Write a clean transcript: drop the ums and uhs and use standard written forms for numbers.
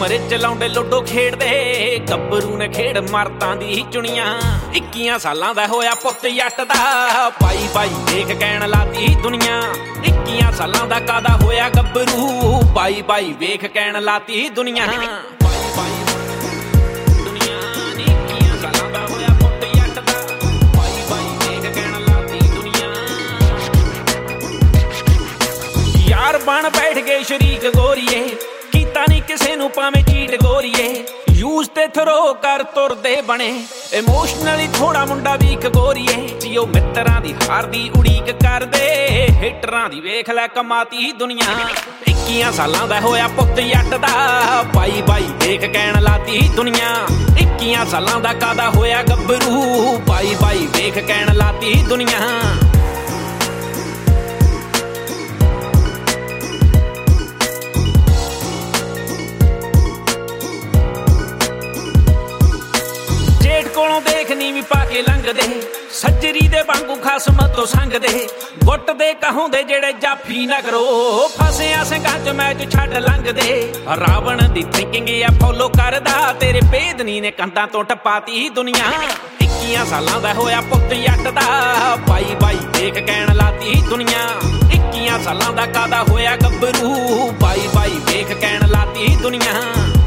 ਉਮਰੇ ਚਲਾਉਂਦੇ ਲੁੱਡੋ ਖੇਡਦੇ ਗੱਭਰੂ ਨੇ ਖੇਡ ਮਰਦਾਂ ਦੀ ਚੁਣੀਆਂ 21 ਸਾਲਾਂ ਦਾ ਹੋਇਆ ਪੁੱਤ ਜੱਟ ਦਾ ਬਾਈ ਬਾਈ ਦੇਖ ਕਹਿਣ ਲਾਤੀ ਦੁਨੀਆ 21 ਸਾਲਾਂ ਦਾ ਕਾਦਾ ਹੋਇਆ ਗੱਭਰੂ ਬਾਈ ਬਾਈ ਵੇਖ ਕਹਿਣ ਲਾਤੀ ਦੁਨੀਆ ਯਾਰ ਬਣ ਬੈਠ ਗਏ ਸ਼ਰੀਕ ਗੋਰੀਏ ਕੀਤਾ ਨੀ ਕਿਸੇ ਨੂੰ ਭਾਵੇਂ ਚੀਟ ਗੋਰੀਏ ਯੂਜ਼ ਤੇ ਥਰੋ ਕਰ ਤੁਰਦੇ ਬਣੇ ਇਮੋਸ਼ਨਲੀ ਥੋੜਾ ਮੁੰਡਾ ਵੀਕ ਗੋਰੀਏ ਜੀ ਉਹ ਮਿੱਤਰਾਂ ਦੀ ਹਾਰ ਦੀ ਉਡੀਕ ਕਰਦੇ ਹਿੱਟਰਾਂ ਦੀ ਵੇਖ ਲੈ ਕਮਾਤੀ ਦੁਨੀਆ 21 ਸਾਲਾਂ ਦਾ ਹੋਇਆ ਪੁੱਤ ਜੱਟ ਦਾ ਬਾਈ ਬਾਈ ਦੇਖ ਕਹਿਣ ਲਾਤੀ ਦੁਨੀਆ 21 ਸਾਲਾਂ ਦਾ ਕਾਦਾ ਹੋਇਆ ਗੱਭਰੂ ਬਾਈ ਬਾਈ ਵੇਖ ਕਹਿਣ ਲਾਤੀ ਦੁਨੀਆ ਕੋਲੋਂ ਦੇਖ ਨੀਵੀਂ ਪਾ ਕੇ ਲੰਘਦੇ ਸੱਜਰੀ ਦੇ ਵਾਂਗੂ ਖਸਮ ਤੋਂ ਸੰਗਦੇ ਗੁੱਟ ਦੇ ਕਹਾਉਂਦੇ ਜਿਹੜੇ ਜਾਫੀ ਨਾ ਕਰੋ ਫਸਿਆ ਸਿੰਘਾਂ ਚ ਮੈਚ ਛੱਡ ਲੰਘਦੇ ਰਾਵਣ ਦੀ ਥਿੰਕਿੰਗ ਆ ਫੋਲੋ ਕਰਦਾ ਤੇਰੇ ਭੇਦਨੀ ਨੇ ਕੰਧਾਂ ਤੋਂ ਟਪਾਤੀ ਦੁਨੀਆ 21 ਸਾਲਾਂ ਦਾ ਹੋਇਆ ਪੁੱਤ ਜੱਟ ਦਾ ਬਾਈ ਬਾਈ ਦੇਖ ਕਹਿਣ ਲਾਤੀ ਦੁਨੀਆ 21 ਸਾਲਾਂ ਦਾ ਕਾਦਾ ਹੋਇਆ ਗੱਭਰੂ ਬਾਈ ਬਾਈ ਵੇਖ ਕਹਿਣ ਲਾਤੀ ਦੁਨੀਆ